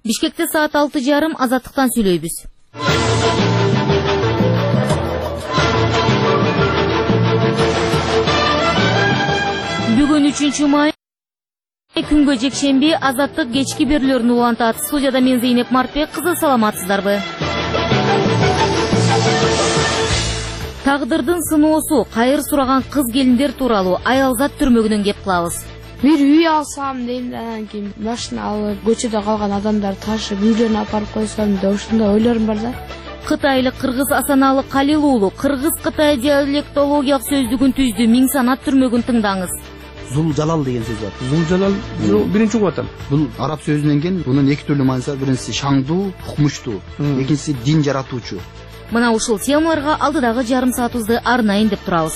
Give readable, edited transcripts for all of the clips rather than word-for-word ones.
Бишкекте саат 6:30 Азаттыктан сүйлөйбүз. Бүгүн 3 май күнгө жекшемби Азаттык кечки берүүлөрүн улантат. Студияда мен Зейнеп Мартбек кызы, саламатсыздарбы? Тагдырдын сыноосу, кайыр сураган кыз келиндер тууралуу аялзат түрмөгүнөн кеп кылабыз. Bir үй алсам дейм, анан кийин машина алып, көчөдө калган адамдар ташып, үйлөрүнө апарып койсом деп ушундай ойлорум бар да. Кытайлык кыргыз Асаналы Калил уулу кыргыз-кытай диалектологиялык сөздүгүн түздү. Миң санат түрмөгүн тыңдаңыз. Зул жалал деген сөз бар. Зул жалал биринчи угуп атам. Бул араб сөзүнөн келген. Бунун эки түрлүү мааниси бар. Биринчиси шаңдуу, укмуштуу, экинчиси дин жаратуучу. Мына ушул темаларга алдыдагы жарым саатыбызды арнайын деп турабыз.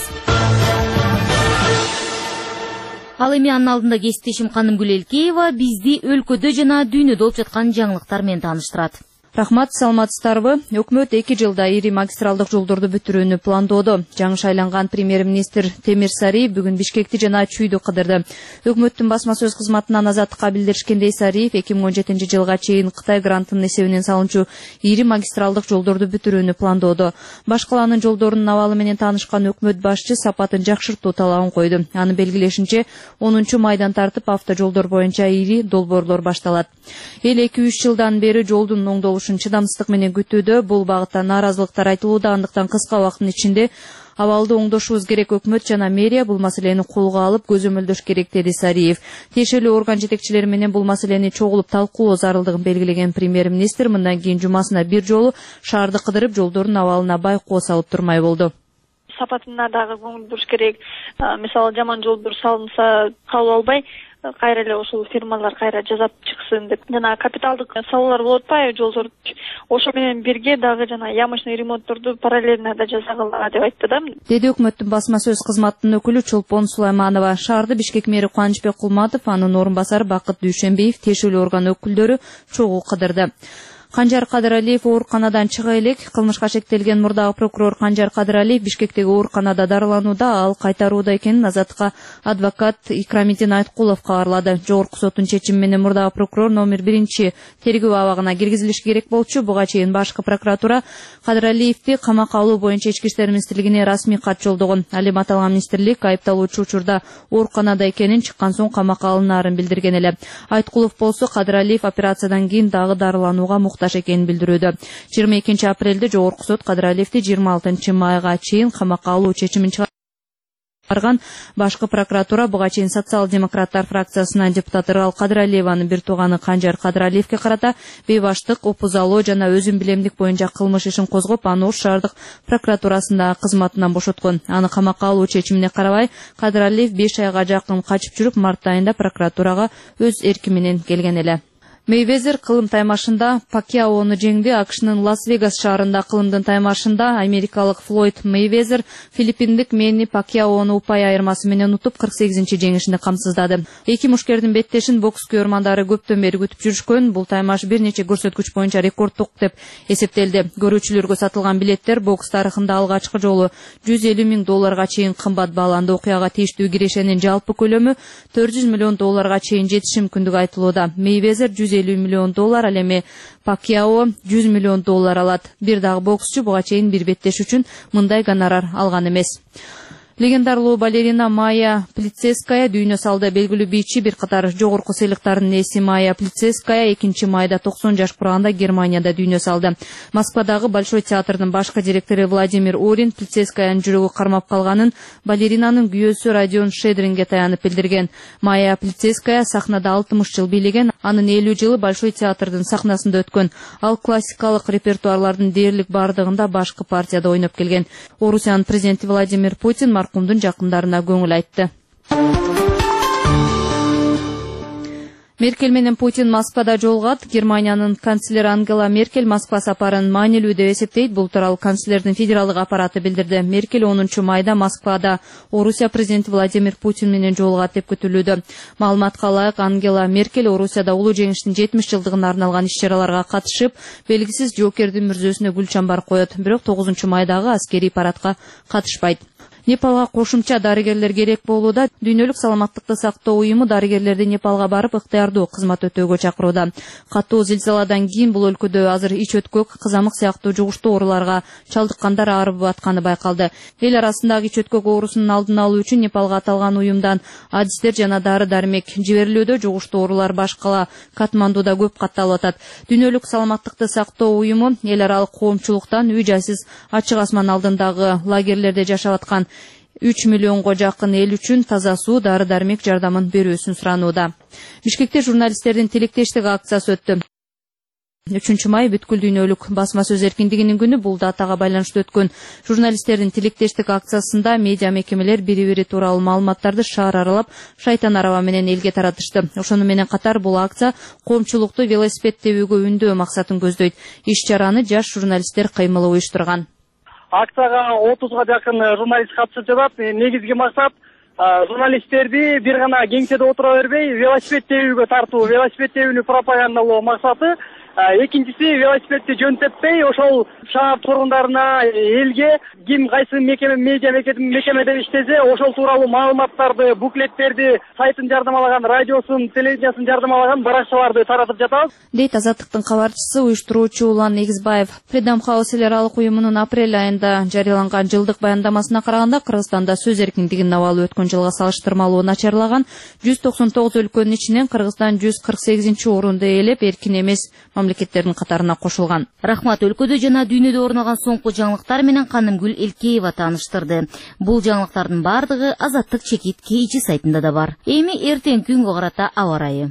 Ал эми анын алдында кесиптешим Каным Гүлелкеева бизди өлкөдө жана дүйнөдө болуп жаткан жаңылыктар менен тааныштырат. Рахмат, саламатсыздарбы? Өкмөт 2 жылда ири магистралдык жолдорду бүтүрүүнү пландоодо. Жаңы шайланган премьер-министр Темир Сариев бүгүн Бишкекти жана Чүйдү кыдырды. Өкмөттүн басма сөз кызматынан Азаттыкка билдиришкендей, Сариев 2017 жылга чейин Кытай грантынын эсебинен салынчу ири магистралдык жолдорду бүтүрүүнү пландоодо. Баш калаанын жолдорунун абалы менен таанышкан өкмөт башчы сапатын жакшыртуу талабын койду. Анын белгилешинче 10 майдан тартып автожолдор боюнча ири долбоорлор башталат. Эл 2-3 жылдан бери жолдун оңдолушун чыдамсыздык менен күтүүдө. Бул багытта нааразылыктар айтылууда, андыктан кыска убакыттын ичинде абалды оңдошубуз керек. Өкмөт жана мэрия бул маселени колго алып көзөмөлдөш керек, деди Сариев. Тиешелүү орган жетекчилери менен бул маселени чогулуп талкуулоо зарылдыгын белгилеген премьер-министр мындан кийин жумасына бир жолу шаарды кыдырып, жолдордун абалына байкоо салып турмай болду. Сапатына дагы көңүл буруш керек. Мисалы жаман жолдор салынса кабыл албай, кайра эле ошол фирмалар кайра жазап чыксын деп. Жана капиталдык салуулар болот атпайбы жолдор. Ошо менен бирге дагы жана ямочный ремонтторду параллельно да жасагыла деп айтты да. Деди өкмөттүн басма сөз кызматынын өкүлү Чолпон Сулайманова. Шаарды Бишкек мэри Кубанычбек Кулматов, анын орун басары Бакыт Дүйшөнбиев, тиешелүү орган өкүлдөрү чогуу кыдырды. Канжар Кадыралиев ооруканадан чыга элек. Кылмышка шектелген мурдагы прокурор Канжар Кадыралиев Бишкектеги ооруканада дарыланууда, ал кайтарууда экенин Азаттыкка адвокат Икрамидин Айткулов кабарлады. Жогорку соттун чечими менен мурдагы прокурор номер 1 тергөө абагына киргизилиши керек болчу. Буга чейин башкы прокуратура Кадыралиевди камакка алуу боюнча Ички иштер министрлигине расмий кат жолдогон. Ал эми аталган министрлик айыпталуучу учурда ооруканада экенин, чыккан соң камакка алынаарын билдирген эле. Айткулов болсо Кадыралиев операциядан кийин дагы дарыланууга муктаж экенин билдирүүдө. 22 апрелде жогорку сот Кадыралиевди 26 майга чейин камакка алуу чечимин чыгарган. Башкы прокуратура буга чейин социал-демократтар фракциясынын депутаты Ырал Кадыралиеванын бир тууганы Канжар Кадыралиевке карата бейбаштык, опузалоо жана өзүн билемдик боюнча кылмыш ишин козгоп, аны Ош шаардык прокуратурасындагы кызматынан бошоткон. Аны камакка алуу чечимине карабай, Кадыралиев 5 айга жакын качып жүрүп, март айында прокуратурага өз эрки менен келген эле. Мейвезер кылым таймашында Пакьяону жеңди. АКШнын Лас-Вегас шаарында кылымдын таймашында америкалык Флойд Мейвезер филиппиндик Мэнни Пакьяону упай айырмасы менен утуп 48-чи жеңишинде камсыздады. Эки мушкердин беттешин бокс көрмандары көптөн бери күтүп жүрүшкөн. Бул таймаш бир нече көрсөткүч боюнча рекордтук деп эсептелди. Көрүүчүлөргө сатылган билеттер бокс тарыхында алгачкы жолу $150 миң чейин кымбат бааланды. Окуяга тийиштүү кирешенин жалпы көлөмү $400 миллион чейин жетиши мүмкүндүгү айтылууда. Мейвезер $150 миллион, ал эми Пакьяо $100 миллион алат. Бир дагы боксчу буга чейин бир беттеш үчүн мындай гонорар алган эмес. Легендарлуу балерина Майя Плицевская дүйнө салды. Белгилүү бийчи бир катар жогорку сыйлыктардын ээси Майя Плицевская 2 майда 90 жаш кураганда Германияда дүйнө салды. Москвадагы Большой театрдын башкы директору Владимир Орин Плицевскаянын жүрөгү кармап калганын балеринанын күйөөсү Родион Шедринге таянып билдирген. Майя Плицевская сахнада 60 жыл бийлеген, анын 50 жылы Большой театрдын сахнасында өткөн. Ал классикалык репертуарлардын дээрлик бардыгында башкы партияда ойноп келген. Орусиянын президенти Владимир Путин маркумдун жакындарына көңүл айтты. Меркель менен Путин Москвада жолугат. Германиянын канцлери Ангела Меркель Москва сапарын маанилүү деп эсептейт. Бул тууралуу канцлердин федералдык аппараты билдирди. Меркель 10 майда Москвада Орусия президенти Владимир Путин менен жолугат деп күтүлүүдө. Маалыматка ылайык, Ангела Меркель Орусияда улуу жеңиштин 70 жылдыгына арналган иш-чараларга катышып, белгисиз жоокердин мүрзөсүнө гүл чамбар коет. Бирок 9 майдагы аскерий парадка катышпайт. Непалга кошумча дарыгерлер керек болууда. Дүйнөлүк саламаттыкты сактоо уюму дарыгерлерди Непалга барып ыктыярдуу кызмат өтөөгө чакырууда. Катуу зилзаладан кийин бул өлкөдө азыр ич өткөк, кызамык сыяктуу жугуштуу ооруларга чалдыккандар арып атканы байкалды. Эл арасындагы ич өткөк оорусунун алдын алуу үчүн Непалга аталган уюмдан адистер жана дары-дармек жиберилүүдө. Жугуштуу оорулар баш кала Катмандуда көп катталып атат. Дүйнөлүк саламаттыкты сактоо уюму эл аралык коомчулуктан үй-жайсыз ачык асман алдындагы лагерлерде жашап аткан 3 миллионго жакын эл үчүн таза суу, дары-дармек жардамын берүүсүн суранууда. Бишкекте журналисттердин тилектештик акциясы өттү. 3 май бүткүл дүйнөлүк басма сөз эркиндигинин күнү. Бул датага байланыштуу өткөн журналисттердин тилектештик акциясында медиа мекемелер бири-бири тууралуу маалыматтарды шаар аралап, шайтан араба менен элге таратышты. Ошону менен катар бул акция коомчулукту велосипед тебүүгө үндөө максатын көздөйт. Иш чараны жаш журналисттер кыймылы уюштурган. Акцияга 30га жакын журналист катышып жатат. Негизги максат журналисттерди бир гана кеңседе отура бербей, велосипед тебүүгө тартуу, велосипед тебүүнү пропагандалоо максаты. Экинчиси, велосипедти жөн теппей, ошол шаар тургундарына, элге ким кайсы медиа мекемеде иштесе, ошол тууралуу маалыматтарды, буклеттерди, сайтын жардамалаган, радиосун, телевизиясын жардамалаган баракчаларды таратып жатабыз. Дейт Азаттыктын кабарчысы, уюштуруучу Улан Негизбаев. Freedom House эл аралык уюмунун апрель айында жарыяланган жылдык баяндамасына караганда, Кыргызстанда сөз эркиндигинин абалы өткөн жылга салыштырмалуу начарлаган. 199 өлкөнүн ичинен Кыргызстан 148-орунду ээлеп, эркин эмес мамлекеттердин катарына кошулган. Рахмат. Өлкөдө жана дүйнөдө орун алган соңку жаңылыктар менен Канымгүл Элкеева тааныштырды. Бул жаңылыктардын бардыгы Азаттык чекит KG сайтында да бар. Эми эртең күнгө карата аба ырайы.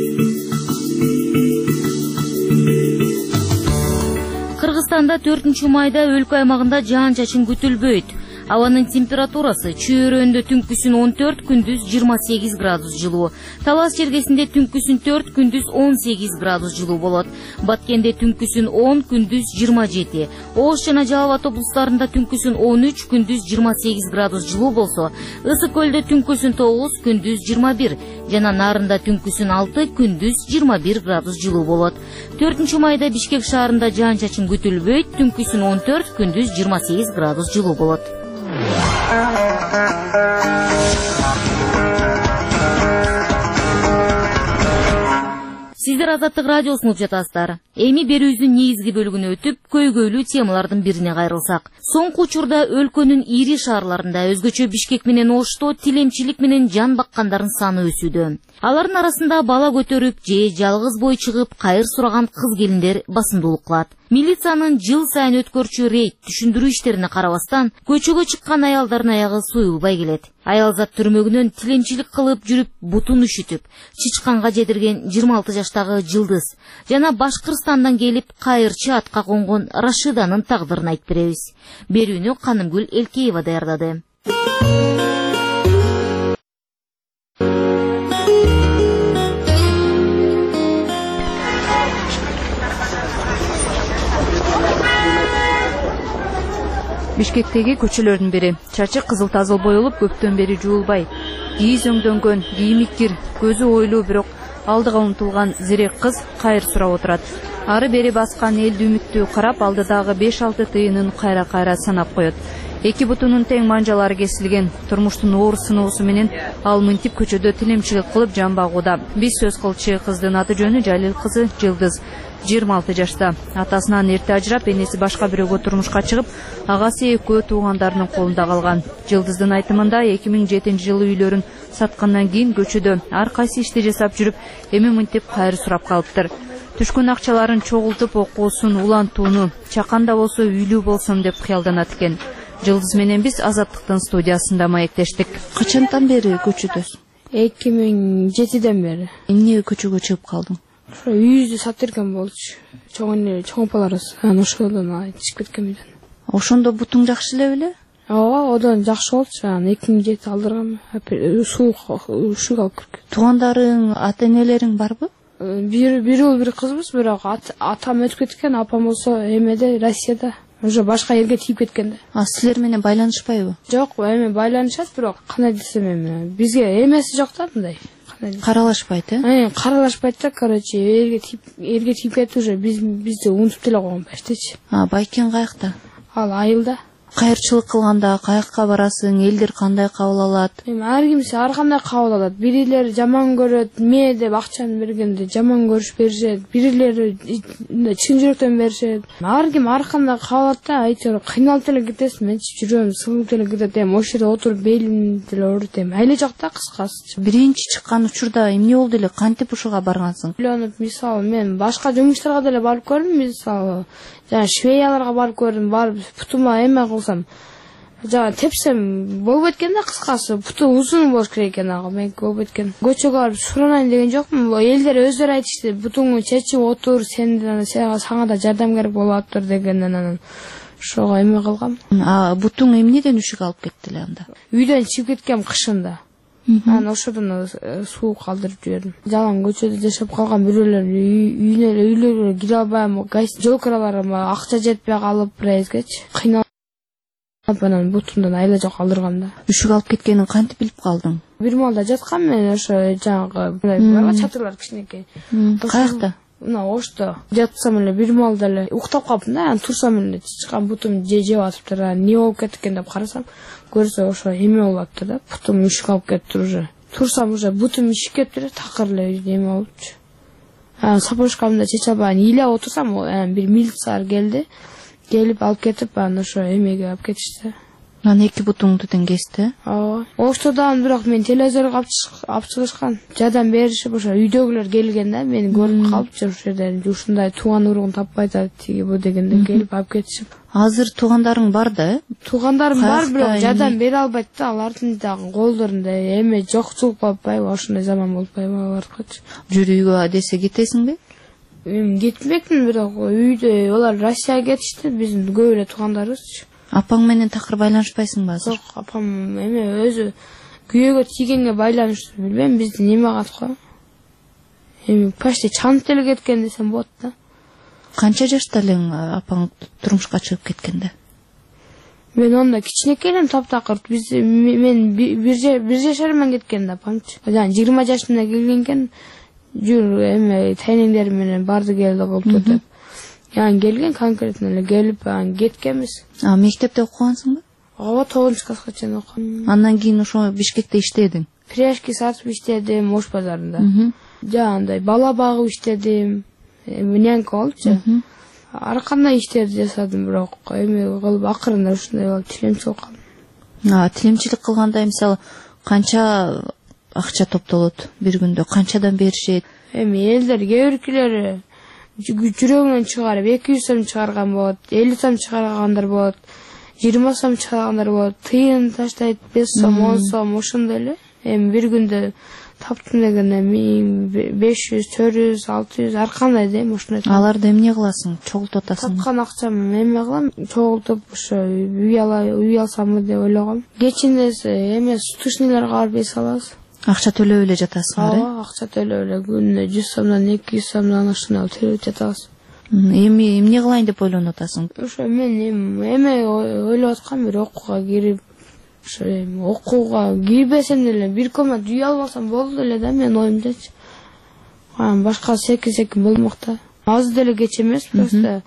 Кыргызстанда 4 майда өлкө аймагында жаан-чачын күтүлбөйт. Аванын температурасы чөйрөндө түнкүсүн 14, күндүз 28 градус жылуу. Талас жергесинде түнкүсүн 4, күндүз 18 градус жылуу болот. Баткенде түнкүсүн 10, күндүз 27. Ош жана Жалал Абад облустарында түнкүсүн 13, күндүз 28 градус жылуу болсо, Ысык көлдө түнкүсүн 9, күндүз 21. Жана Нарында түнкүсүн 6, күндүз 21 градус жылуу болот. 4 майда Бишкек шаарында жаан-чачын күтүлбөйт, түнкүсүн 14, күндүз 28 градус жылуу болот. Сиздер Азаттык радиосун угуп жатасыздар. Эми берүүбүздүн негизги бөлүгүнө өтүп, көйгөйлүү темалардын бирине кайрылсак. Соңку учурда өлкөнүн ири шаарларында, өзгөчө Бишкек менен Ошто, тилемчилик менен жан баккандардын саны өсүүдө. Алардын арасында бала көтөрүп же жалгыз бой чыгып кайыр сураган кыз-келиндер басымдуулук кылат. Милициянын жыл сайын өткөрчү рейд түшүндүрүү иштерине карабастан, көчөгө чыккан аялдардын аягы суюлбай келет. Аялзат түрмөгүнөн тилемчилик кылып жүрүп, бутун үшүтүп, чычканга жедирген 26 жаштагы Жылдыз жана Башкырстандан келип кайырчы атка конгон Рашиданын тагдырын айтып беребиз. Берүүнү Канымгүл Элкеева даярдады. Бишкектеги көчөлөрдүн бири. Чачы кызыл-тазыл боюлуп, көптөн бери жуулбай. Кийиз өңдөнгөн, кийими кир, көзү ойлуу, бирок алдыга умтулган зирек кыз кайыр сурап отурат. Ары бери баскан элди үмүттүү карап, алдыдагы 5-6 тыйынын кайра-кайра санап коет. Эки бутунун тең манжалары кесилген. Турмуштун оор сыноосу менен ал мынтип көчөдө тилемчилик кылып жан багууда. Биз сөз кылчу кыздын аты жөнү Жалил кызы Жылдыз. 26 жашта. Атасынан эрте ажырап, энеси башка бирөөгө турмушка чыгып, агасы экөө туугандарынын колунда калган. Жылдыздын айтымында 2007-жылы үйлөрүн саткандан кийин көчөдө ар кайсы ишти жасап жүрүп, эми мынтип кайыр сурап калыптыр. Түшкөн акчаларын чогултуп, окуусун, улантууну, чаканда болсо үйлүү болсом деп кыялданат экен. Жылдыз менен биз Азаттыктын студиясында маектештик. Качантан бери көчөдөсүң? 2007-ден бери. Эмне көчөгө чыгып калдың? Ошо үйүздү сатып берген болчу. Чоң апаларыбыз ошодон чыгып кеткен үйдөн. Ошондо бутуң жакшы эле беле? Ооба, одон жакшы болчу. 2007 алдыргам. Ушуга алып кирген. Туугандарың, ата-энелериң барбы? Бир уул, бир кызбыз, бирок атам өтүп кеткен, апам болсо эмеде, Россияда. Уже башка элге тийип кеткен да. Силер менен байланышпайбы? Жок, эми байланышат, бирок кандай десем эми бизге эмеси жок да мындай. Каралашпайт, Каралашпайт да, короче, элге тийип кетти, уже бизди унутуп деле койгон почтичи. Байкен каякта? Ал Айылда. Кайырчылык кылганда каяка барасың, элдер кандай кабыл алат? Ар кимсе ар кандай кабыл алат. Бирилер жаман көрөт, ме деп акчаны бергенде жаман көрүш беришет, бирилери чын жүрөктөн беришет. Ар ким ар кандай кабыл алат да, айтор кыйналып эле кетесиң, мен жүрөм, сыгылып эле кетет, ошол жерде отуруп белим деле ооруйт, айла жок да кыскасы. Биринчи чыккан учурда эмне болду эле, кантип ушуга баргансың? Ойлонуп, мисалы мен башка жумуштарга деле барып көрдүм, мисалы жана швеяларга барып көрдүм, барып путума эме кылсам, жана тепсем болуп экен да, кыскасы путу узун болуш керек экен, ага мен болуп экен. Көчөгө барып суранайын деген жокмун, элдер өздөрү айтышты, бутуңду чечип отур, сага да жардам керек болуп атыр дегенден анан ошого эме кылгам. Бутуң эмнеден үшүк алып кетти эле анда? Үйдөн чыгып кеткем кышында. Анан ошодон суу калтырып жибердим. Жалаң көчөдө жашап калган бирөөлөр үйлөргө кире албайм, жол кираларым акча жетпей калып проездгечи кыйналып анан бутумдан айла жок алдыргам да. Үшүк алып кеткенин кантип билип калдың? Бир маалда жаткам мен, ошо жанагы чатырлар кичинекей. Каякта? Мына ошто жатсам эле бир маалда эле уктап калыптым да, анан турсам эле чычкан бутум жеп атыптыр. Эмне болуп кеткен деп карасам, көрсө ошо эме болуп атты да, бутум үшүк алып кетти уже. Турсам уже бутум ишип кетти эле, такыр эле эме болупчу. Анан сапожкамды чече албай иле отурсам, бир милиция келди. Келип алып кетип, анан ошо эмеге алып кетишти. Анан эки бутуңду тең кести? Ооба. Оштодан бирок мен телевизорго алып чыгышкан. Жардам беришип, ошо үйдөгүлөр келген да, мени көрүп калып, ошол жерде ушундай тууган уругун таппай атат, тиги бу дегенде келип алып кетишип. Азыр туугандарың бар да, э? Туугандарым бар, бирок жардам бере албайт да, алардын дагы колдорунда эме жокчулук болуп атпайбы, ошондой заман болуп атпайбы алардыкычы. Жүрүүгө десе кетесиңби? Кетмекмин, бирок үйдө алар Россияга кетишти, биздин көп эле туугандарыбыз. Апаң менен такыр байланышпайсыңбы азыр? Жок, апам эме өзү күйөөгө тийгенге байланыштуу, билбейм, биздин эме кат го. Эми почти чанып деле кеткен десем болот да. Канча жашта элең апаң турмушка чыгып кеткенде? Мен онда кичинекей элем, таптакыр. Мен бир жашарыман кеткен да, апамчы. Жана 20 жашымда келген экен. Жүр эме тайнеңдер менен барды келди болуптур деп. Ян келген, конкретно эле келип кеткенбиз. Мектепте окугансыңбы? Ооба, 9-класска чейин окудум. Андан кийин ошо Бишкекте иштедиң? Пряжки сатып иштедим, Ош базарында. Жаандай бала багып иштедим, нянька болчу. Ар кандай иштерди жасадым, бирок эме кылып акырында ушундай болуп тилемчилик кылдым. Тилемчилик кылганда мисалы канча акча топтолот бир күндө, канчадан беришет? Эми элдер кээ биркилери жүрөгүнөн чыгарып 200 сом чыгарган болот, 50 сом чыгаргандар болот, 20 сом чыгаргандар болот, тыйын таштайт 5 сом, 10 сом ошондой эле. Эми бир күндө таптым дегенде 1500, 400, 600 ар кандай дейм ошондой. Аларды эмне кыласың? Чогултуп атасың? Тапкан акчам эме кылам, чогултуп ошо үй алсамбы деп ойлогом. Кечинде эме стушнийлерге барып эс алабыз. Акча төлөп эле жатасыңар, э? Ооба, акча төлөп эле күнүнө 100 сомдон 200 сомдон ошондой төлөп жатабыз. Эмне кылайын деп ойлонуп атасың? Ошо мен эме ойлоп аткам, бир окууга кирип, ошо окууга кирбесем деле бир комнат үй алып алсам болду эле да, мен оюмдачы. Башка секин болмок да. Азыр деле кеч эмес, просто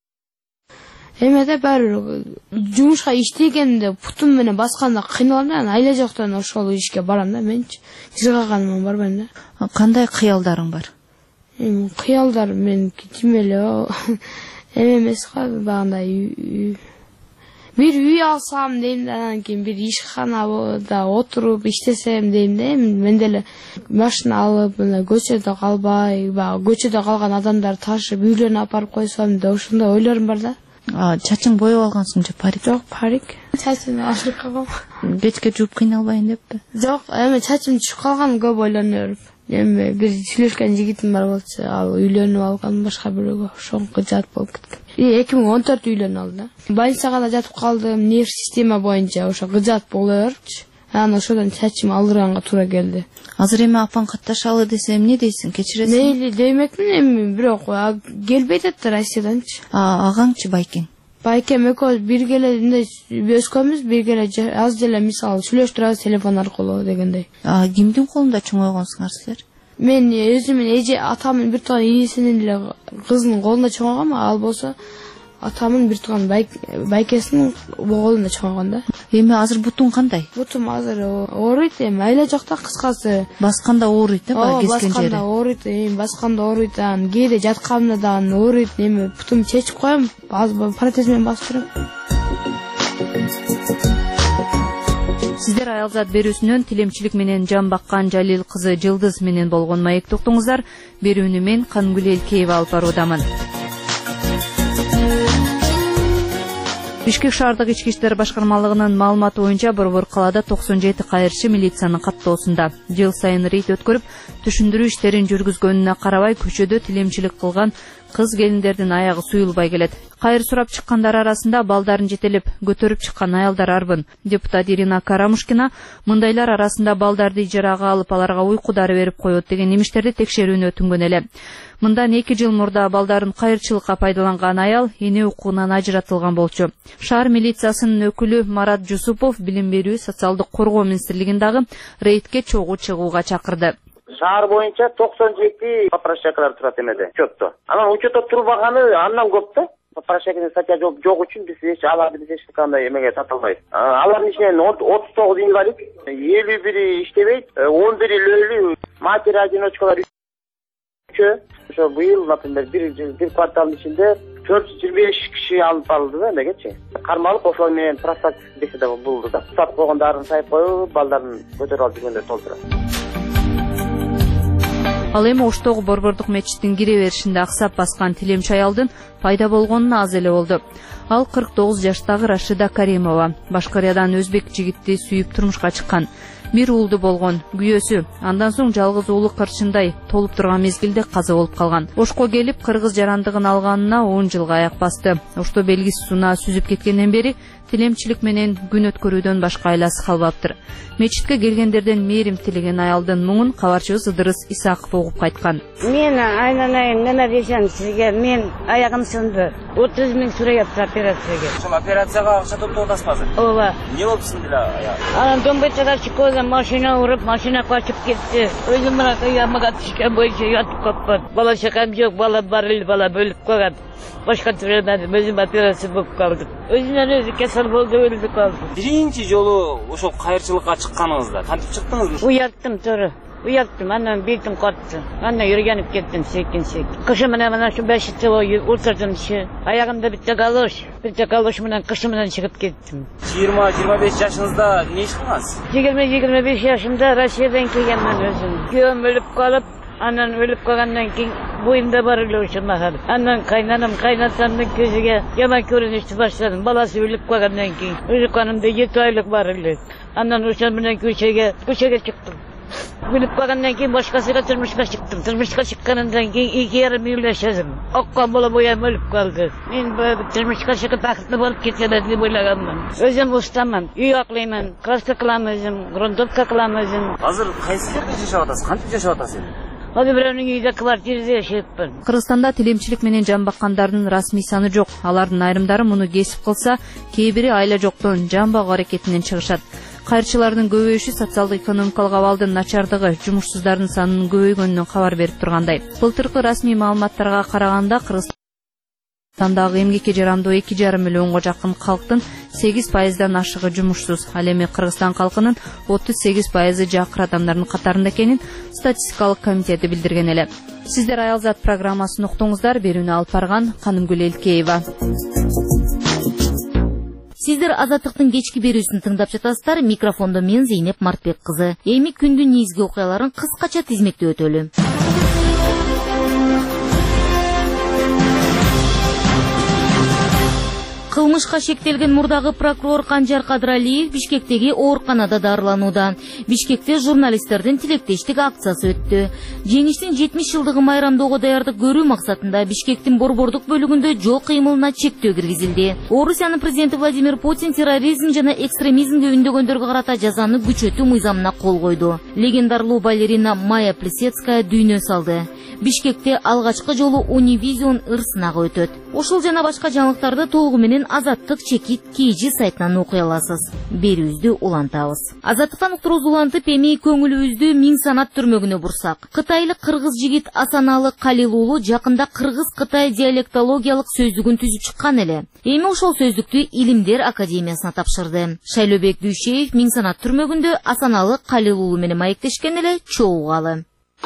эмеде баары жумушка иштегенде путум менен басканда кыйналам да, анан айла жоктон ошол ишке барам да, менчи жыргаганыма барбайм да. Кандай кыялдарың бар? Кыялдар меники тим эле эме эмес го, багындай бир үй алсам дейм да, анан кийин бир ишканада отуруп иштесем дейм да. Мен деле машина алып, көчөдө калбай, көчөдө калган адамдар ташып үйлөрүнө апарып койсом деп ошондой ойлорум бар да. Чачың боеп алгансың же, парик? Жок, парик. Чачымды ашырып калгам. Кечке жууп кыйналбайын деппи? Жок, эми чачым түшүп калган, көп ойлонуп берип. Эми бир сүйлөшкөн жигитим бар болчу, ал үйлөнүп алган башка бирөөгө, ошонго жат болуп кеткен. 2014 үйлөнүп алды. Больницага да жатып калдым, нерв система боюнча ошо гыжат боло берчү. Анан ошодон чачым алдырганга туура келди. Азыр эми апаң катташалы десе эмне дейсиң, кечиресиң? Мейли демекмин, эми бирок келбейт да Россияданчы. Агаңчы Байкең? Байкем экөөбүз бирге эле өскөнбүз, бирге эле аз деле мисалы сүйлөштүрөбүз телефон аркылуу дегендей. Кимдин колунда чоңойгонсуңар силер? Мен өзүмүн эже атамын бир тууган ийисинин эле кызынын колунда чоңойгом, ал болсо атамын бир тууган байкесинин оголунда чыгаган да. Эми азыр бутуң кандай? Бутум азыр ооруйт, эми айла жок да, кыскасы. Басканда ооруйт да, баягы кескен жери. Басканда ооруйт, басканда ооруйт, кээде жатканымда да ооруйт, эми бутумду чечип коем, протез менен басып турам. Сиздер Аялзат берүүсүнөн тилемчилик менен жан баккан Жалил кызы Жылдыз менен болгон маекти уктуңуздар. Берүүнү мен Канымгүл Элкеева алып баруудамын. Бишкек шаардык ички иштер башкармалыгынын маалыматы боюнча борбор калаада 97 кайрчы милициянын каттоосунда. Жыл сайын рейд өткөрүп, түшүндүрүү иштерин жүргүзгөнүнө карабай көчөдө тилемчилик кылган кыз келиндердин аягы суюлбай келет. Кайыр сурап чыккандар арасында балдарын жетелеп көтөрүп чыккан аялдар арбын. Депутат Ирина Карамушкина мындайлар арасында балдарды ижарага алып, аларга уйку дары берип коет деген имиштерди текшерүүнү өтүнгөн эле. Мындан 2 жыл мурда балдарын кайырчылыкка пайдаланган аял эне укугунан ажыратылган болчу. Шаар милициясынын өкүлү Марат Жусупов билим берүү, социалдык коргоо министрлигин дагы рейдке чогуу чыгууга чакырды. Шаар боюнча 97 попрошайкалар турат эмеде, учетто. Анан учетто турбаганы андан көп да. Попрошайканын статья жок үчүн биз аларды эч кандай эмеге тартылбайт. Алардын ичинен 39 инвалид, 51 иштебейт, 11 өлүү, матери одиночкалар ошо быйыл, например, бир кварталдын ичинде 425 киши алып барылды да эмегечи. Кармалып ошол менен профилактик беседа болду да. Сатып койгондарын сайып коюп, балдарын көтөрүп алып жүргөндөр толтура. Ал эми Оштогу борбордук мечиттин кире беришинде аксап баскан тилемчи аялдын пайда болгонуна аз эле болду. Ал 49 жаштагы Рашида Каримова. Башкариядан өзбек жигитти сүйүп турмушка чыккан. Бир уулду болгон, күйөөсү. Андан соң жалгыз уулу кырчындай толуп турган мезгилде каза болуп калган. Ошко келип кыргыз жарандыгын алганына 10 жылга аяк басты. Ошто белгисиз сунаа сүзүп кеткенден бери тилемчилик менен күн өткөрүүдөн башка айласы калбаптыр. Мечитке келгендерден мээрим тилеген аялдын муңун кабарчыбыз Ыдырыс Исаков угуп кайткан. Мен айнанайын неме десем сизге, мен аягым сынды. 30 миң сурайапты операцияга. Ошол операцияга акча топтоп атасызбы азыр? Ооба. Эмне болуп сынды эле аяк? Анан домбечага чыкканда машина уруп, машина качып кетти. Өзүм мына ямага түшкөн боюнча ятып калпмын. Бала чакам жок, бала бар эле, бала бөлүп койгон. Башка түремедим, өзүм операция болуп калдым. Өзүнөн өзү кесел болду, өлүп калдым. Биринчи жолу ошол кайырчылыкка чыкканыңызда кантип чыктыңыз? Уяттым, туура. Уяттым, андан бетим катты. Андан үйрөнүп кеттим секин. Кышы менен мына ушу 5 жыл отурдум иши. Аягымда битте калыш менен кышы менен чыгып кеттим. 20-25 жашыңызда эмне иш кылгансыз? 20-25 жашымда Россиядан келгенмин өзүм. Күйөөм өлүп калып, анан өлүп калгандан кийин боюмда бар эле ошо мага. Андан кайнатамдын көзүгө жаман көрүнүштү баштадым. Баласы өлүп калгандан кийин. Өлүп канымда 7 айлык бар эле. Андан ошол менен көчөгө чыктым. Өлүп калгандан кийин башкасыга турмушка чыктым. Турмушка чыкканымдан кийин 2,5 миң жашадым. Оккон бала боям өлүп калды. Мен турмушка чыгып бакыттуу болуп кетемин деп ойлаганмын. Өзүм устаман, үй аклаймын, каста кылам өзүм, грунтовка кылам өзүм. Азыр кайсы жерде жашап атасыз? Кантип жашап атасыз? Аны бирөөнүн үйдө квартирада жашайпмын. Кыргызстанда тилемчилик менен жан баккандардын расмий саны жок. Алардын айрымдары муну кесип кылса, кээ бири айла жоктон жан багуу аракетинен чыгышат. Кайырчылардын көбөйүшү социалдык экономикалык абалдын начардыгы, жумушсуздардын санынын көбөйгөнүнөн кабар берип тургандай. Былтыркы расмий маалыматтарга караганда Кыргызстандагы эмгекке жарандуу 2,5 миллионго жакын калктын 8%дан ашыгы жумушсуз. Ал эми Кыргызстан калкынын 38% жакыр адамдардын катарында экенин статистикалык комитети билдирген эле. Сиздер Аялзат программасын уктуңуздар. Берүүнү алып барган Канымгүл Элкеева. Сиздер Азаттыктын кечки берүүсүн тыңдап жатасыздар. Микрофондо мен Зейнеп Мартбек кызы. Эми күндүн негизги окуяларын кыскача тизмектеп өтөлү. Кылмышка шектелген мурдагы прокурор Канжар Кадыралиев Бишкектеги ооруканада дарыланууда. Бишкекте журналисттердин тилектештик акциясы өттү. Жеңиштин 70 жылдыгы майрамдоого даярдык көрүү максатында Бишкектин борбордук бөлүгүндө жол кыймылына чектөө киргизилди. Орусиянын президенти Владимир Путин терроризм жана экстремизмге үндөгөндөргө карата жазаны күчөтүү мыйзамына кол койду. Легендарлуу балерина Майя Плисецкая дүйнө салды. Бишкекте алгачкы жолу Унивизион ырсынагы өтөт. Ошол жана башка жаңылыктарды толугу менен Азаттык чекит KG сайтынан окуй аласыз. Берүүбүздү улантабыз. Азаттыктан уктуруз улантып эми көңүлүбүздү Миң Санат түрмөгүнө бурсак. Кытайлык кыргыз жигит Асаналы Калил уулу жакында кыргыз-кытай диалектологиялык сөздүгүн түзүп чыккан эле. Эми ошол сөздүктү Илимдер академиясына тапшырды. Шайлообек Дүйшеев Миң Санат түрмөгүндө Асаналы Калил уулу менен маектешкен эле чогугалы.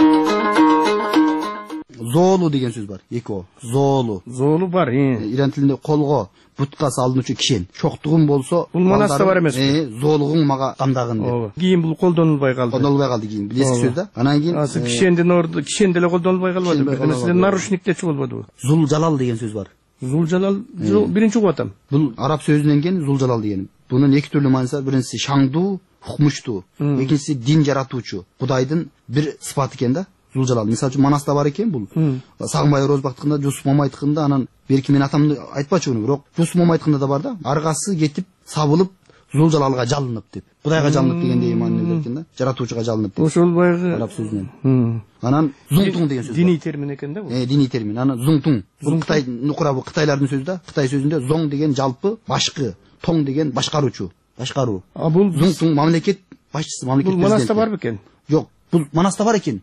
Зоолу деген сөз бар. Эко. Зоолу. Зоолу бар. Иран тилинде колго бутка салынуучу кишен. Чоктугум болсо, бул манаста бар эмес. Зоолугуң мага камдагын деп. Кийин бул колдонулбай калды. Колдонулбай калды кийин. Эски сөз да. Анан кийин кишендин орду кишен деле колдонулбай калбады. Маселе нарушниктечи болбодубу? Зулжалал деген сөз бар. Зулжалал биринчи угуп атам. Бул араб сөзүнөн келген зулжалал деген. Бунун эки түрлүү мааниси бар. Биринчиси шаңдуу, хукмуштуу. Экинчиси дин жаратуучу. Кудайдын бир сыпаты экен да. Зулжалал. Мисалы үчүн Манаста бар экен бул. Сагынбай Орозбактыкында, Жусуп Момайдыкында, анан берки мен атамды айтпачу муну, бирок Жусуп Момайдыкында да бар да. Аргасы кетип, сабылып, Зулжалалга жалынып деп. Кудайга жалынып дегендей маани берет экен да. Жаратуучуга жалынып деп. Ошол байгы араб сөзүнөн. Анан зуңтуң деген сөз. Диний термин экен да бул. Диний термин. Анан зуңтуң. Бул Кытай нукурабы Кытайлардын сөзү да. Кытай сөзүндө зоң деген жалпы, башкы, тоң деген башкаруучу. Башкаруу. Бул зуңтуң мамлекет башчысы, мамлекет президенти. Бул Манаста бар бекен? Жок, бул Манаста бар экен.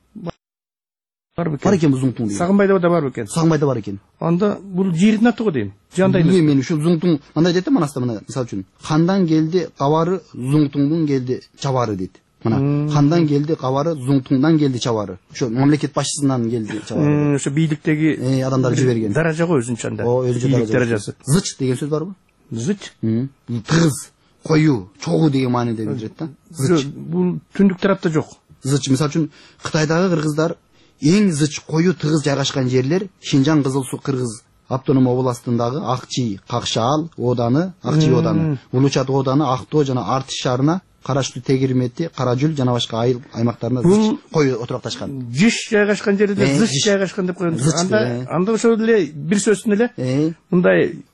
Бар экен бул зуңтуң деген. Сагынбайда да бар бекен? Сагынбайда бар экен. Анда бул жердин аты го дейм. Жандай эмес. Мен ушул зуңтуң мындай дейт да Манаста мына мисалы үчүн. Хандан келди кабары, зуңтуңдун келди чабары дейт. Мына хандан келди кабары, зуңтуңдан келди чабары. Ошо мамлекет башчысынан келди чабары. Ошо бийликтеги адамдар жиберген. Даража го өзүнчө анда. Өзүнчө даражасы. Зыч деген сөз барбы? Зыч? Тыгыз, коюу, чогуу деген мааниде билдирет да. Зыч. Бул түндүк тарапта жок. Зыч мисалы үчүн Кытайдагы кыргыздар эң зыч коюу тыгыз жайгашкан жерлер Шинжаң Кызыл Суу Кыргыз автоном областындагы Акчи, Какшаал ооданы, Акчи ооданы, Улучат ооданы, Актоо жана Артыш шаарына караштуу Тегирмети, Каражүл жана башка айыл аймактарына коюу отурукташкан. Жиш жайгашкан жерде зыч жайгашкан деп коёбуз. Анда ошол эле бир сөздүн эле мындай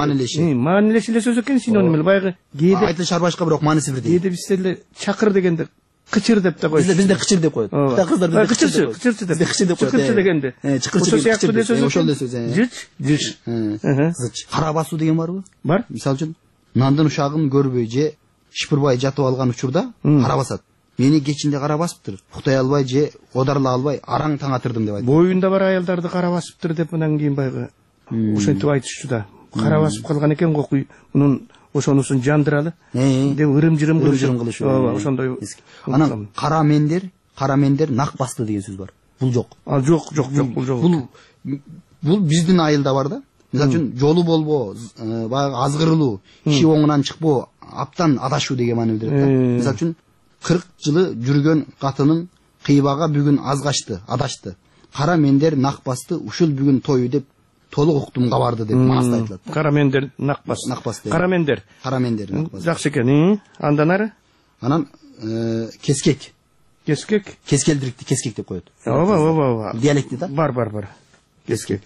маанилеши эле сөз экен, синоним эле баягы кээде айтылышар башка, бирок мааниси бирдей. Кээде бизде эле чакыр дегенде кычыр деп да коет. Бизде кычыр деп коет. Кытай кыздар кычыр деп. Кычыр деп коет. Кычыр дегенде. Ошол сыяктуу эле сөз. Ошол эле сөз. Жиш. Зыч. Кара басуу деген барбы? Бар. Мисалы үчүн нандын ушагын көрбөй же шыпырбай жатып алган учурда кара басат. Мени кечинде кара басыптыр. Уктай албай же одарла албай араң таң атырдым деп айтты. Боюнда бар аялдарды кара басыптыр деп анан кийин байгы ошентип айтышчу да. Кара басып калган экен го мунун ошонусун жандыралы деп ырым-жырым кылышы. Ооба, ошондой. Анан кара мендер нак басты деген сөз бар. Бул жок. Жок, бул жок. Бул биздин айылда бар да. Мисалы үчүн жолу болбоо, баягы азгырылуу, иши оңунан чыкпоо, аптан адашуу деген маани билдирет да. Мисалы үчүн 40 жылы жүргөн катынын кыйбага бүгүн азгачты, адашты. Кара мендер нак басты, ушул бүгүн тою деп толук уктум кабарды деп мааста айтылат. Кара мендер нак басты. Кара мендер нак басты. Жакшы экен. Андан ары? Анан кескек. Кескелдирикти кескек деп коет. Ооба. Диалекти да? Бар. Кескек.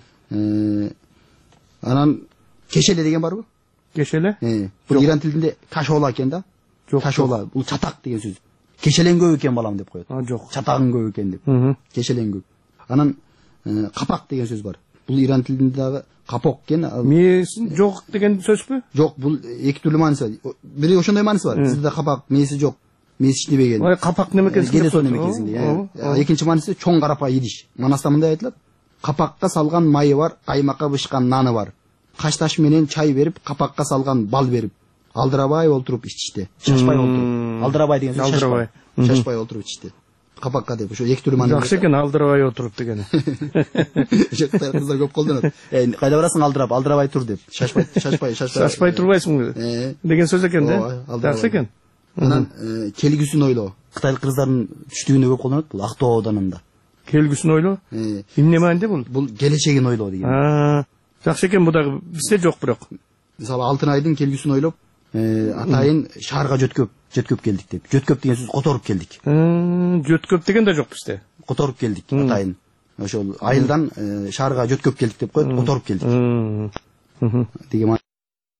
Анан кешеле деген барбы? Кешеле? Бул иран тилинде кашола экен да? Кашола. Бул чатак деген сөз. Кешелең көп экен балам деп коет. Жок. Чатагың көп экен деп. Кешелең көп. Анан капак деген сөз бар. Бул иран тилинде дагы капок экен. Мээси жок деген сөзбү? Жок, бул эки түрлүү мааниси бар. Бири ошондой мааниси бар. Бизде капак, мээси жок. Мээси иштебеген. Капак неме экенсиң? Келесоо неме экенсиң? Экинчи мааниси чоң карапа идиш. Манаста мындай айтылат. Капакка салган майы бар, каймакка бышкан наны бар. Кашташ менен чай берип, капакка салган бал берип, алдырабай олтуруп ичишти. Шашпай олтуруп. Алдырабай деген сөз шашпай. Шашпай олтуруп ичишти. Капакка деп ошо эки түрлүү маани. Жакшы экен алдырабай отуруп дегени. Жактай кыздар көп колдонот. Кайда барасың алдырабай тур деп. Шашпай турбайсың деген сөз экен да. Жакшы экен. Анан келгүсүн ойлоо. Кытайлык кыздардын түштүгүндө көп колдонот бул Актоо ауданында. Келгүсүн ойлоо? Эмне мааниде бул? Бул келечегин ойлоо деген. Жакшы экен, бул дагы бизде жок бирок. Мисалы Алтын айдын келгүсүн ойлоп, атайын шаарга жөткөп келдик деп. Жөткөп деген сөз которуп келдик. Жөткөп деген да жок бизде. Которуп келдик атайын. Ошол айылдан шаарга жөткөп келдик деп коет, которуп келдик. Деген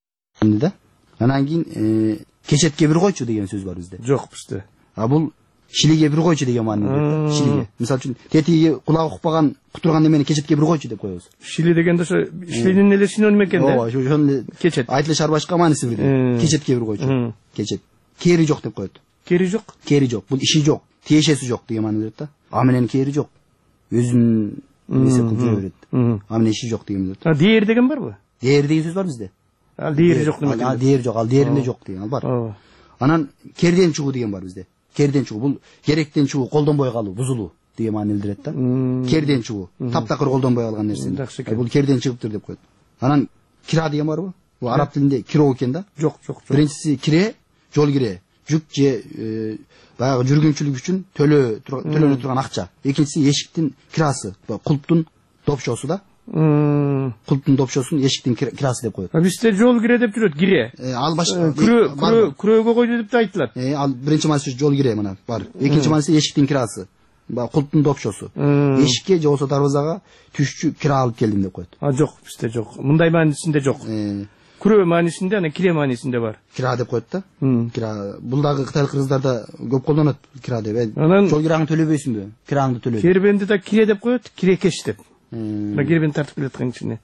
маани да. Анан кийин кечетке бир койчу деген сөз бар бизде. Жок бизде. Бул шилиге бир койчу деген маани. Шилиге. Мисалы үчүн тетиги кулагы укпаган кутурган немени кечетке бир койчу деп коебуз. Шили дегенде ошо шилинин эле синоним экен да. Ооба, ошону эле кечет. Айтылышар башка мааниси бир. Кечетке бир койчу. Кечет. Кери жок деп коет. Кери жок? Кери жок. Бул иши жок, тиешеси жок деген маани берет да. А менен кери жок. Өзүнүн несе кылып жүрө берет. А менен иши жок деген берет. Дээр деген барбы? Дээр деген сөз бар бизде. Ал дээр жок неме? Ал дээр жок, ал дээринде жок деген ал бар. Анан керден чугуу деген бар бизде. Керден чугуу бул керектен чугуу колдонбой калуу, бузулуу деген маани билдирет да. Керден чугуу, таптакыр колдонбой калган нерсе. Бул керден чыгыптыр деп коет. Анан кира деген барбы? Бул араб тилинде киро экен да. Жок. Биринчиси кире, жол кире. Жүк же баягы жүргүнчүлүк үчүн төлөнө турган акча. Экинчиси эшиктин кирасы, кулптун допшосу да. Кулптун допшосун эшиктин кирасы деп коет. Бизде жол кире деп жүрөт, кире. Ал башка күрөөгө койду деп да айтылат. Ал биринчи мааниси жол кире мына бар. Экинчи мааниси эшиктин кирасы. Кулптун допшосу. Эшикке же болсо дарбазага түшчү кира алып келдим деп коет. Жок, бизде жок. Мындай маанисинде жок. Күрөө маанисинде, анан кире маанисинде бар. Кира деп коет да. Кира. Бул дагы кытайлык кыргыздарда көп колдонот кира деп. Жол кираңды төлөбөйсүңбү? Кираңды төлөйт. Кербенди да кире деп коет, кирекеш деп. Кербен тартып келаткан ичине.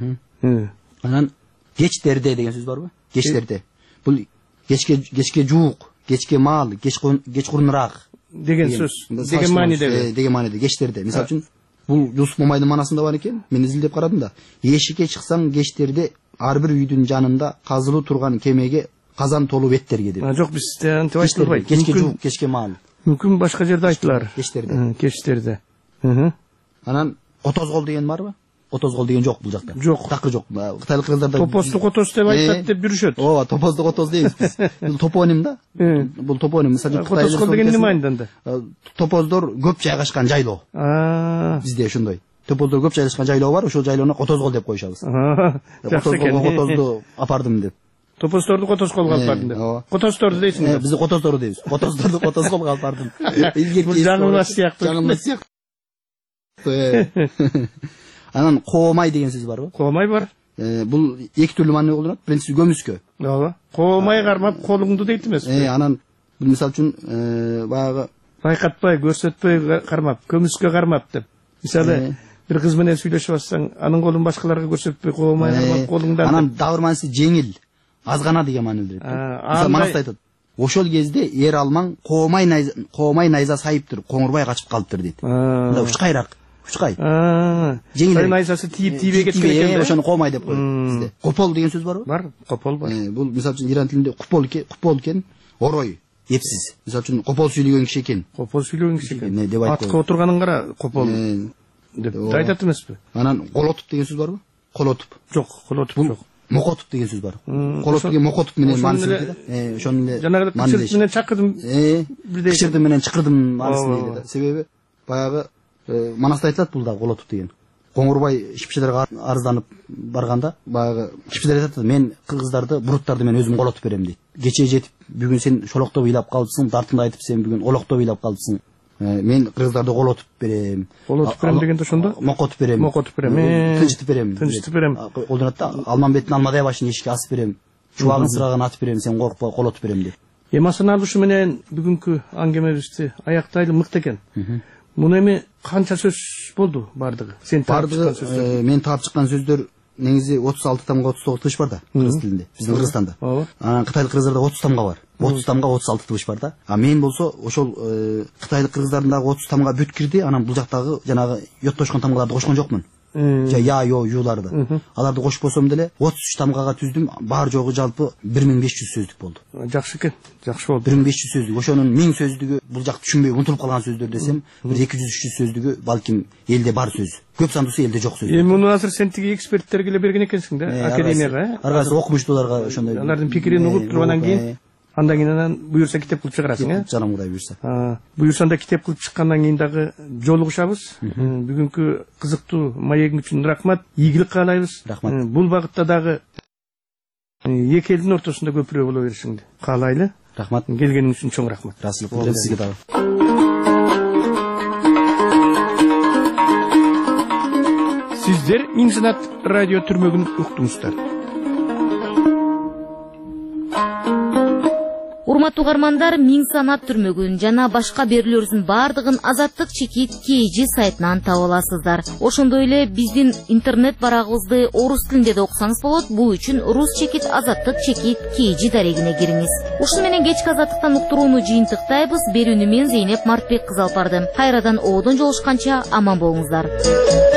Анан кечтерде деген сөз барбы? Кечтерде. Бул кечке жуук, кечке маал, кечкурунураак деген сөз. Деген мааниде. Деген мааниде кечтерде. Мисалы үчүн бул Юсуп Момайдын манасында бар экен. Мен изилдеп карадым да. Эшикке чыксаң кечтерде ар бир үйдүн жанында казылуу турган кемеге казан толуп эттерге деп. Жок, бизде антип айтылбайт. Кечке жуук, кечке маал. Мүмкүн башка жерде айтылар. Кечтерде. Анан отозгол деген барбы? Отозгол деген жок бул жакта. Жок. Такыр жок. Кытайлык кыргыздарда топостук отоз деп айтат деп жүрүшөт. Ооба, топостук отоз дейбиз биз. Бул топоним да. Бул топоним. Мисалы отозгол деген неме айында? Топоздор көп жайгашкан жайлоо. Бизде ошондой. Топоздор көп жайгашкан жайлоо бар, ошол жайлоону отозгол деп коюшабыз. Жакшы экен. Отозду апардым деп. Топоздорду отозголго алып бардым деп. Отоздорду дейсиң? Биз отоздорду дейбиз. Отоздорду отозголго алып бардым. Бул жаңылмас сыяктуу. Жаңылмас сыяктуу. Анан коомай деген сөз барбы? Коомай бар. Бул эки түрлүү маани колдонот. Биринчиси көмүскө. Ооба. Коомай кармап колуңду дейт эмеспи? Анан мисалы үчүн баягы байкатпай, көрсөтпөй кармап, көмүскө кармап деп. Мисалы бир кыз менен сүйлөшүп атсаң, анын колун башкаларга көрсөтпөй коомай кармап колуңдан. Анан дагы бир маанisi жеңил, азгана деген маани билдирет. Мисалы манаста айтат. Ошол кезде эр алмаң коомай найза сайыптыр, коңурбай качып калыптыр дейт. Мында учкайраак. Учкай. Жеңил найзасы тийбей кеткен экен. Ошону коомай деп коет бизде. Копол деген сөз барбы? Бар, копол бар. Бул мисалы үчүн иран тилинде купол экен, орой, эпсиз. Мисалы үчүн копол сүйлөгөн киши экен. Копол сүйлөгөн киши экен. Атка отурганын кара копол деп айтат эмеспи? Анан колотуп деген сөз барбы? Колотуп. Жок, колотуп жок. Мокотуп деген сөз бар. Колотуп деген мокотуп менен мааниси да. Ошону эле жанагы кычырдым менен чакырдым. Бирдей кычырдым менен чакырдым мааниси дейт да. Себеби баягы манаста айтылат бул да колотуп деген. Коңурбай шипчелерге арызданып барганда баягы шипчелер айтат, мен кыргыздарды, буруттарды мен өзүм колотуп берем дейт. Кече жетип, бүгүн сен шолоктоп ыйлап калыпсың, дартыңды айтып сен бүгүн олоктоп ыйлап калыпсың. Мен кыргыздарды колотуп берем. Колотуп берем дегенде ошондо? Мокотуп берем. Мокотуп берем. Тынчтып берем. Тынчтып берем. Колдонот да, алмамбеттин алмадай башын эшикке асып берем. Чубагын сырагын атып берем, сен коркпо колотуп берем деп. Эмасына ушу менен бүгүнкү аңгемебизди аяктайлы мыкты экен. Муну эми канча сөз болду бардыгы? Сен таап чыккан сөздөр. Мен таап чыккан сөздөр негизи 36 тамга 39 тыбыш бар да, кыргыз тилинде. Биздин Кыргызстанда. Анан кытайлык кыргыздарда 30 тамга бар. 30 тамга 36 тыбыш бар да. А мен болсо ошол кытайлык кыргыздардын дагы 30 тамга бүт кирди, анан бул жактагы жанагы йоттошкон тамгаларды кошкон жокмун. Я, yo, юларды. Аларды кошпосом деле 33 тамгага түздүм, бар жогу жалпы 1500 сөздүк болду. Жакшы экен, жакшы болду. 1500 сөздүк. Ошонун 1000 сөздүгү бул жакты түшүнбөй унутулуп калган сөздөр десем, 200-300 сөздүгү балким элде бар сөз. Көп сандуусу элде жок сөз. Эми муну азыр сен тиги эксперттерге эле берген экенсиң да, академияга. Ар кайсы окумуштууларга ошондой. Алардын пикирин угуп тургандан кийин андан кийин анан буюрса китеп кылып чыгарасың, Жаным Кудай буюрса. Буюрсанда китеп кылып чыккандан кийин дагы жолугушабыз. Бүгүнкү кызыктуу маегиң үчүн рахмат, ийгилик каалайбыз. Рахмат. Бул багытта дагы эки элдин ортосунда көпүрө боло беришиңди каалайлы. Рахмат. Келгениң үчүн чоң рахмат. Расылык билдирем сизге дагы. Сиздер Миңсынат радио түрмөгүн уктуңуздар. Урматтуу угармандар, миң санап түрмөгүн жана башка берүүлөрүбүздүн бардыгын Азаттык чекит KG сайтынан таба аласыздар. Ошондой эле биздин интернет барагыбызды орус тилинде да окусаңыз болот. Бул үчүн рус чекит Азаттык чекит KG дарегине кириңиз. Ушуну менен кечки Азаттыктан уктурууну жыйынтыктайбыз. Берүүнү мен Зейнеп Мартбек кызы алып бардым. Кайрадан оодон жолушканча аман болуңуздар.